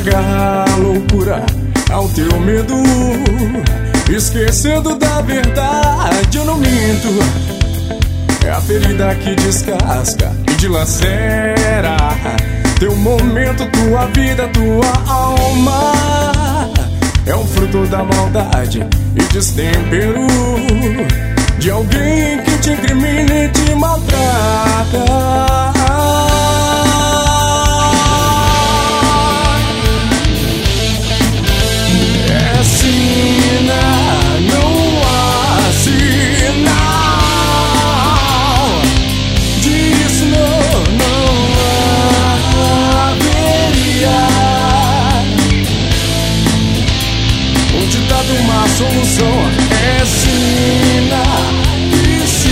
entregar a loucura ao teu medo, esquecendo da verdade. Eu não minto, é a ferida que descasca e dilacera teu momento, tua vida, tua alma. É um fruto da maldade e destempero de alguém que te incrimina e te maltrata. É sina, não há sinal disso, não haveria um ditado, uma solução. É sina e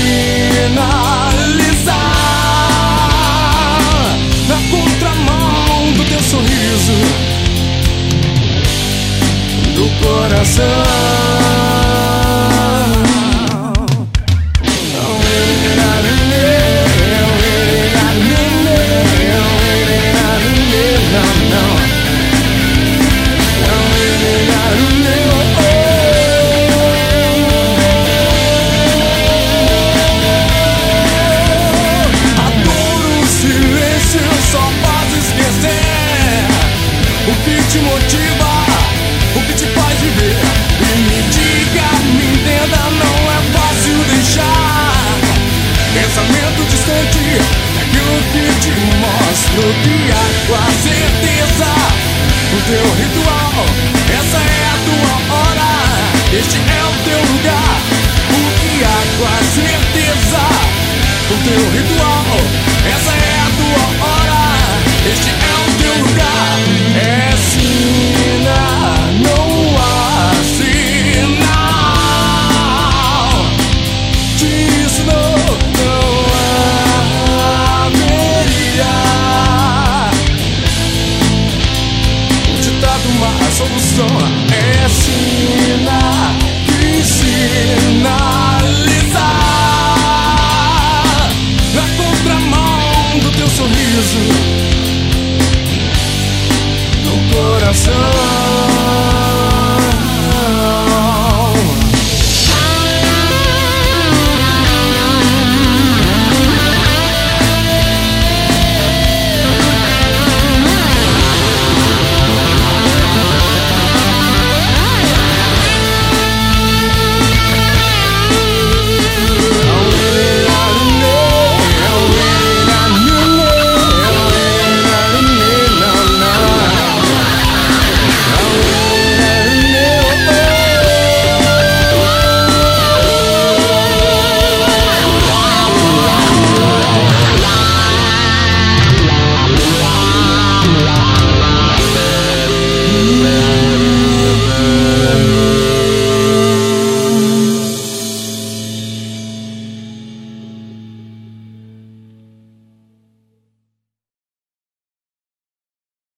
sinalizar na contramão do teu sorriso, do coração. O que te motiva, o que te faz viver? E me diga, me entenda, não é fácil deixar pensamento distante daquilo que te mostro. Que há com a certeza o teu ritual, essa é a tua hora, este é o teu lugar. O que há com a certeza o teu ritual, essa é a tua hora, este é o teu lugar. É sina, não há sinal disso, não haveria um ditado, uma solução. É sina que sinal.